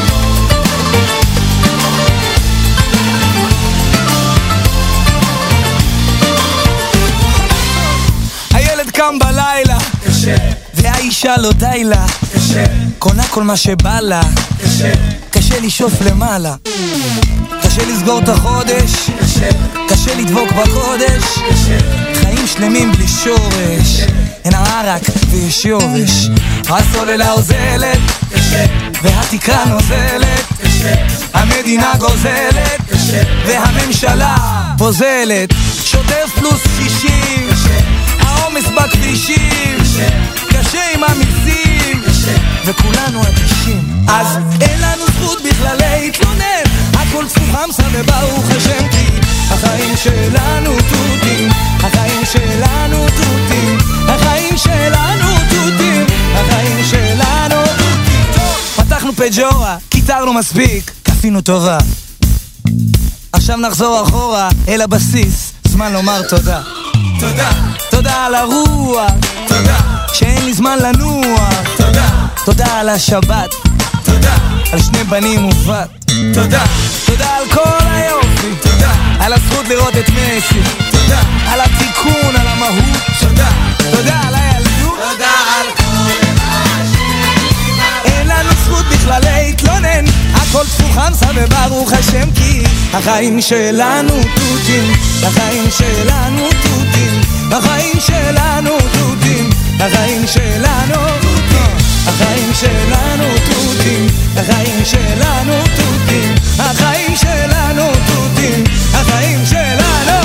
אישה לא די לה, קשה. קונה כל מה שבא לה, קשה. קשה לשאוף למעלה, קשה לסגור את החודש, קשה. קשה לדבוק בקודש, קשה. חיים שלמים בלי שורש, אין הערק ויש יורש. הסוללה עוזלת, קשה. והתקרה נוזלת, קשה. המדינה גוזלת, קשה. והממשלה בוזלת. שוטף פלוס שישים, קשה. העומס בכבישים, קשה. קשה עם המיסים, קשה. וכולנו אדישים. אז אין לנו זכות בכלל להתלונן, הכל צפוחמסה וברוך השם, כי החיים שלנו תותים, החיים שלנו תותים, החיים שלנו תותים, החיים שלנו תותים. טוב, פתחנו פג'ורה, קיטרנו מספיק, כפינו טובה. עכשיו נחזור אחורה אל הבסיס, זמן לומר תודה. תודה, תודה על הרוח, תודה, שאין לי זמן לנוע. תודה, תודה על השבת, תודה, על שני בנים ובת. תודה, תודה על כל היופי, תודה, על הזכות לראות את מסי, תודה, על התיקון, על המהות, תודה, תודה על הילדות, תודה על כל השם. אין לנו זכות בכלל להתלונן, הכל צפוחמסה וברוך השם, כי החיים שלנו תותים, החיים שלנו תותים, החיים שלנו תותים, החיים שלנו תותים, החיים שלנו תותים, החיים שלנו תותים, החיים שלנו תותים, החיים שלנו.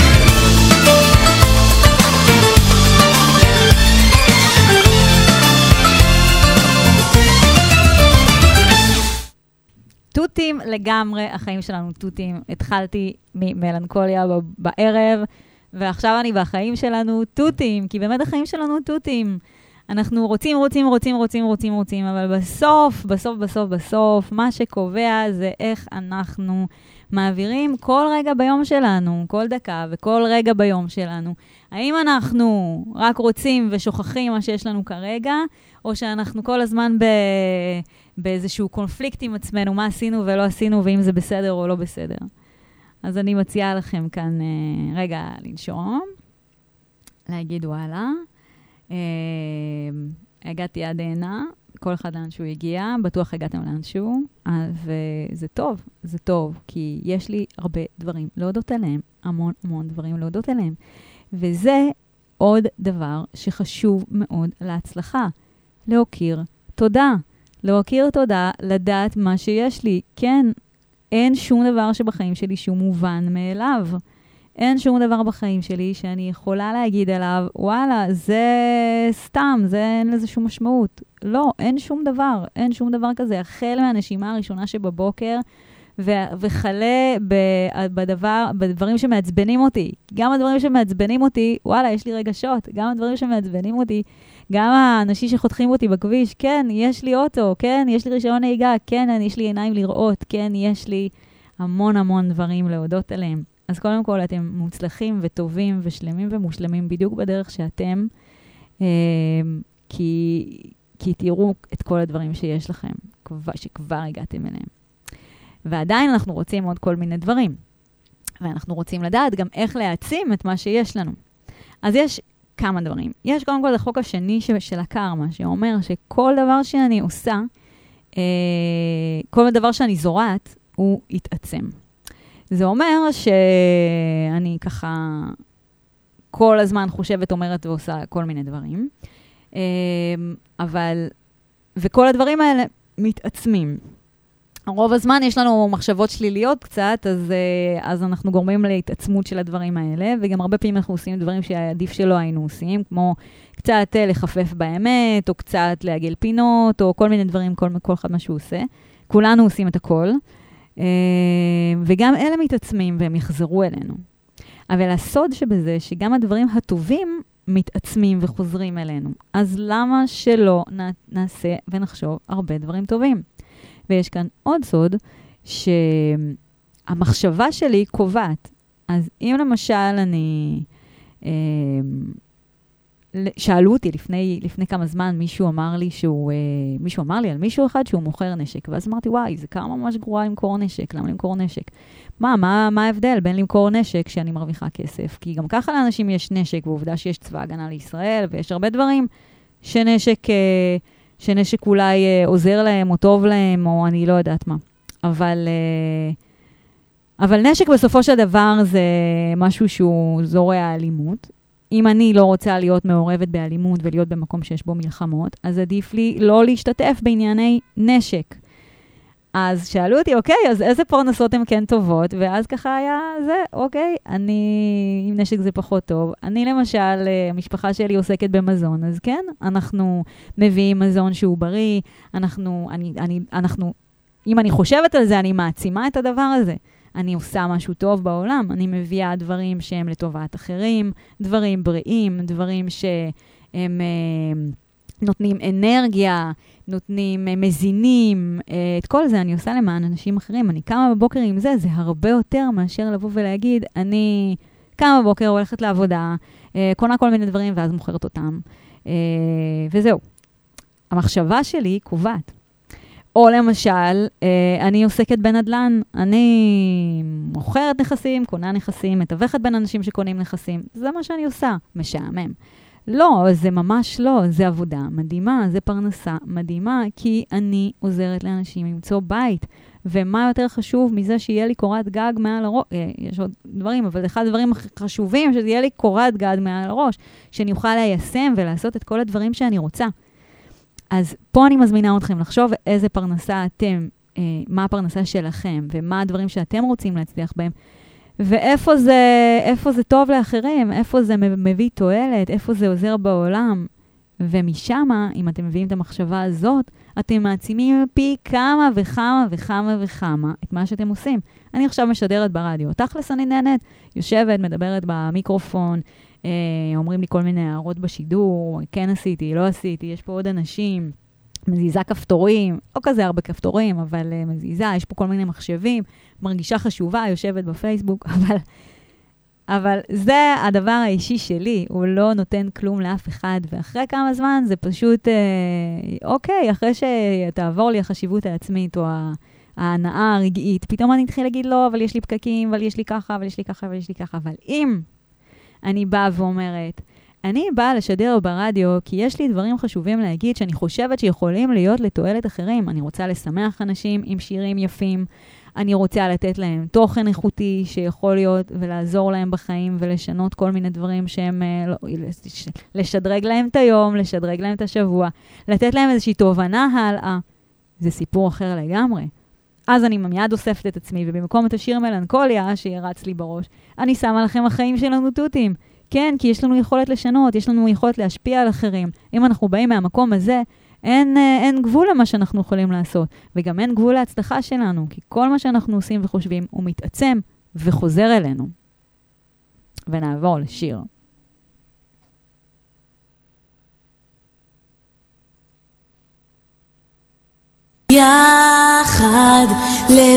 תותים לגמרי, החיים שלנו תותים. התחלתי ממלנכוליה בערב, ועכשיו אני בחיים שלנו תותים, כי באמת החיים שלנו תותים. אנחנו רוצים, רוצים, רוצים, רוצים, רוצים, רוצים, אבל בסוף, בסוף, בסוף, בסוף, מה שקובע זה איך אנחנו מעבירים כל רגע ביום שלנו, כל דקה וכל רגע ביום שלנו. האם אנחנו רק רוצים ושוכחים מה שיש לנו כרגע, או שאנחנו כל הזמן ב... באיזשהו קונפליקט עם עצמנו, מה עשינו ולא עשינו, ואם זה בסדר או לא בסדר. אז אני מציעה לכם כאן אה, רגע לנשום, להגיד וואלה, אה, הגעתי עד הנה, כל אחד לאן שהוא הגיע, בטוח הגעתם לאן שהוא, אה, וזה טוב, זה טוב, כי יש לי הרבה דברים להודות עליהם, המון המון דברים להודות עליהם, וזה עוד דבר שחשוב מאוד להצלחה, להוקיר תודה. להוקיר תודה, לדעת מה שיש לי. כן, אין שום דבר שבחיים שלי שהוא מובן מאליו. אין שום דבר בחיים שלי שאני יכולה להגיד עליו, וואלה, זה סתם, זה אין לזה שום משמעות. לא, אין שום דבר, אין שום דבר כזה. החל מהנשימה הראשונה שבבוקר, ו- וחלה ב- בדבר, בדברים שמעצבנים אותי. גם הדברים שמעצבנים אותי, וואלה, יש לי רגשות. גם הדברים שמעצבנים אותי, גם האנשים שחותכים אותי בכביש, כן, יש לי אוטו, כן, יש לי רישיון נהיגה, כן, יש לי עיניים לראות, כן, יש לי המון המון דברים להודות עליהם. אז קודם כל, אתם מוצלחים וטובים ושלמים ומושלמים בדיוק בדרך שאתם, אה, כי, כי תראו את כל הדברים שיש לכם, שכבר הגעתם אליהם. ועדיין אנחנו רוצים עוד כל מיני דברים, ואנחנו רוצים לדעת גם איך להעצים את מה שיש לנו. אז יש כמה דברים. יש קודם כל החוק השני של הקרמה, שאומר שכל דבר שאני עושה, אה, כל דבר שאני זורעת, הוא יתעצם. זה אומר שאני ככה כל הזמן חושבת, אומרת ועושה כל מיני דברים, אה, אבל, וכל הדברים האלה מתעצמים. רוב הזמן יש לנו מחשבות שליליות קצת, אז, אז אנחנו גורמים להתעצמות של הדברים האלה, וגם הרבה פעמים אנחנו עושים דברים שעדיף שלא היינו עושים, כמו קצת לחפף באמת, או קצת להגיל פינות, או כל מיני דברים, כל, כל אחד מה שהוא עושה. כולנו עושים את הכל, וגם אלה מתעצמים והם יחזרו אלינו. אבל הסוד שבזה, שגם הדברים הטובים מתעצמים וחוזרים אלינו. אז למה שלא נעשה ונחשוב הרבה דברים טובים? ויש כאן עוד סוד, שהמחשבה שלי קובעת. אז אם למשל אני, אה, שאלו אותי לפני, לפני כמה זמן, מישהו אמר לי שהוא, אה, מישהו אמר לי על מישהו אחד שהוא מוכר נשק, ואז אמרתי, וואי, זה כמה ממש גרועה למכור נשק, למה למכור נשק? מה, מה, מה ההבדל בין למכור נשק שאני מרוויחה כסף? כי גם ככה לאנשים יש נשק, ועובדה שיש צבא הגנה לישראל, ויש הרבה דברים שנשק, שנשק אולי עוזר להם או טוב להם, או אני לא יודעת מה. אבל, אבל נשק בסופו של דבר זה משהו שהוא זורע אלימות. אם אני לא רוצה להיות מעורבת באלימות ולהיות במקום שיש בו מלחמות, אז עדיף לי לא להשתתף בענייני נשק. אז שאלו אותי, אוקיי, אז איזה פרנסות הן כן טובות? ואז ככה היה זה, אוקיי, אני, עם נשק זה פחות טוב. אני למשל, המשפחה שלי עוסקת במזון, אז כן, אנחנו מביאים מזון שהוא בריא, אנחנו, אני, אני, אנחנו, אם אני חושבת על זה, אני מעצימה את הדבר הזה. אני עושה משהו טוב בעולם, אני מביאה דברים שהם לטובת אחרים, דברים בריאים, דברים שהם אה, נותנים אנרגיה, נותנים, אה, מזינים, אה, את כל זה אני עושה למען אנשים אחרים. אני קמה בבוקר עם זה, זה הרבה יותר מאשר לבוא ולהגיד, אני קמה בבוקר, הולכת לעבודה, אה, קונה כל מיני דברים ואז מוכרת אותם. אה, וזהו. המחשבה שלי קובעת. או למשל, אני עוסקת בנדל"ן, אני מוכרת נכסים, קונה נכסים, מתווכת בין אנשים שקונים נכסים. זה מה שאני עושה, משעמם. לא, זה ממש לא, זה עבודה מדהימה, זה פרנסה מדהימה, כי אני עוזרת לאנשים למצוא בית. ומה יותר חשוב מזה שיהיה לי קורת גג מעל הראש? יש עוד דברים, אבל אחד הדברים החשובים, שזה יהיה לי קורת גג מעל הראש, שאני אוכל ליישם ולעשות את כל הדברים שאני רוצה. אז פה אני מזמינה אתכם לחשוב איזה פרנסה אתם, אה, מה הפרנסה שלכם, ומה הדברים שאתם רוצים להצליח בהם, ואיפה זה, איפה זה טוב לאחרים, איפה זה מביא תועלת, איפה זה עוזר בעולם. ומשם, אם אתם מביאים את המחשבה הזאת, אתם מעצימים פי כמה וכמה וכמה וכמה את מה שאתם עושים. אני עכשיו משדרת ברדיו, תכלס אני נהנית, יושבת, מדברת במיקרופון, אה, אומרים לי כל מיני הערות בשידור, כן עשיתי, לא עשיתי, יש פה עוד אנשים, מזיזה כפתורים, לא כזה הרבה כפתורים, אבל uh, מזיזה, יש פה כל מיני מחשבים, מרגישה חשובה, יושבת בפייסבוק, אבל, אבל זה הדבר האישי שלי, הוא לא נותן כלום לאף אחד, ואחרי כמה זמן זה פשוט, אה, אוקיי, אחרי שתעבור לי החשיבות העצמית, או ההנאה הרגעית, פתאום אני אתחיל להגיד לא, אבל יש לי פקקים, אבל יש לי ככה, אבל יש לי ככה, אבל יש לי ככה, אבל אם אני באה ואומרת, אני באה לשדר ברדיו, כי יש לי דברים חשובים להגיד, שאני חושבת שיכולים להיות לתועלת אחרים. אני רוצה לשמח אנשים עם שירים יפים, אני רוצה לתת להם תוכן איכותי, שיכול להיות ולעזור להם בחיים, ולשנות כל מיני דברים שהם, לא, לשדרג להם את היום, לשדרג להם את השבוע, לתת להם איזושהי תובנה הלאה. זה סיפור אחר לגמרי. אז אני מיד אוספת את עצמי, ובמקום את השיר מלנכוליה, שירץ לי בראש, אני שמה לכם החיים שלנו תותים. כן, כי יש לנו יכולת לשנות, יש לנו יכולת להשפיע על אחרים. אם אנחנו באים מהמקום הזה, אין, אין גבול למה שאנחנו יכולים לעשות. וגם אין גבול להצלחה שלנו, כי כל מה שאנחנו עושים וחושבים, הוא מתעצם וחוזר אלינו. ונעבור לשיר. יחד ל...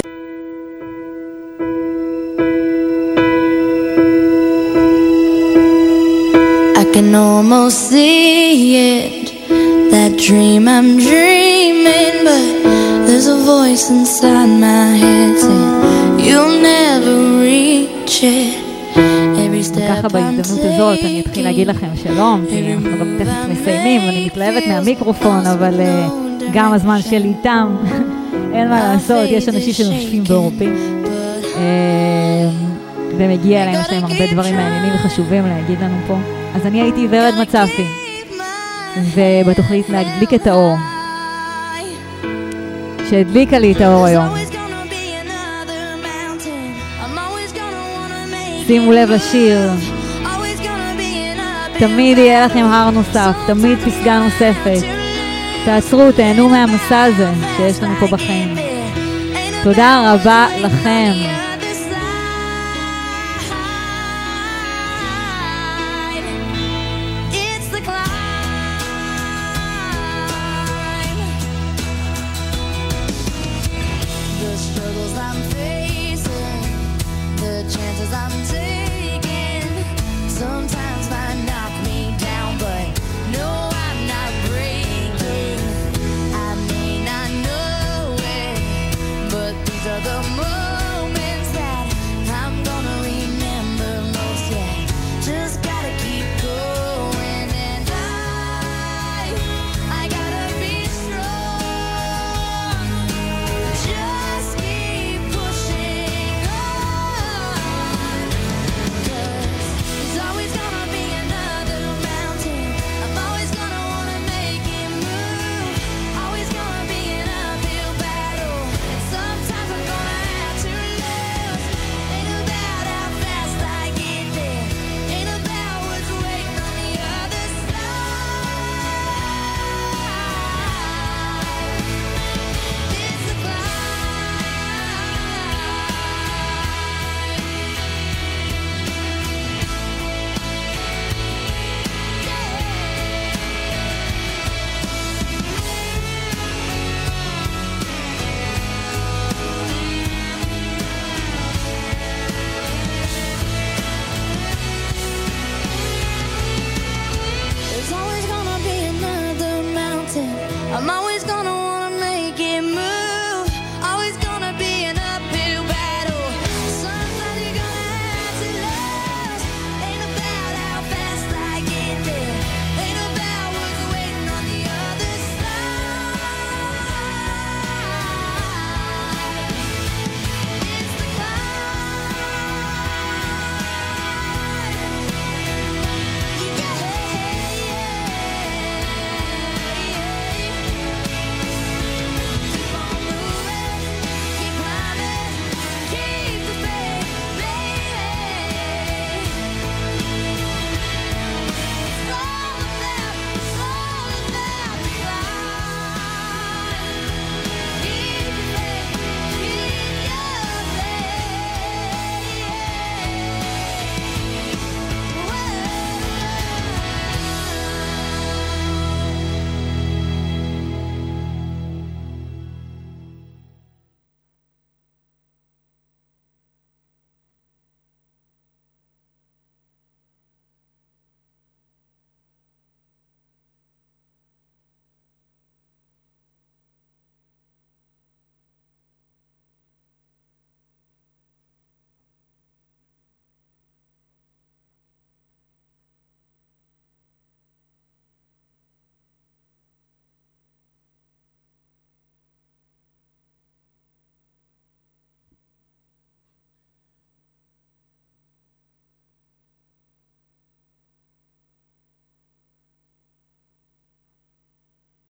I can almost see it, that dream I'm dreaming, but there's a voice inside my head saying you'll never reach it. Every step ככה בהזדמנות הזאת אני אתחיל להגיד לכם שלום, כי אנחנו גם תכף מסיימים, אני מתלהבת מהמיקרופון, אבל uh, גם הזמן שלי איתם, אין מה לעשות, יש אנשים שנושפים בעורפים. Uh, ומגיע אליהם, יש להם הרבה דברים מעניינים וחשובים להגיד לנו פה. אז אני הייתי ורד מצפי, ובתוכנית להדליק את האור, שהדליקה לי את האור היום. שימו לב לשיר, תמיד יהיה לכם הר נוסף, תמיד פסגה נוספת. תעצרו, תהנו מהמסע הזה שיש לנו פה בחיים. תודה רבה לכם. The moments I'm always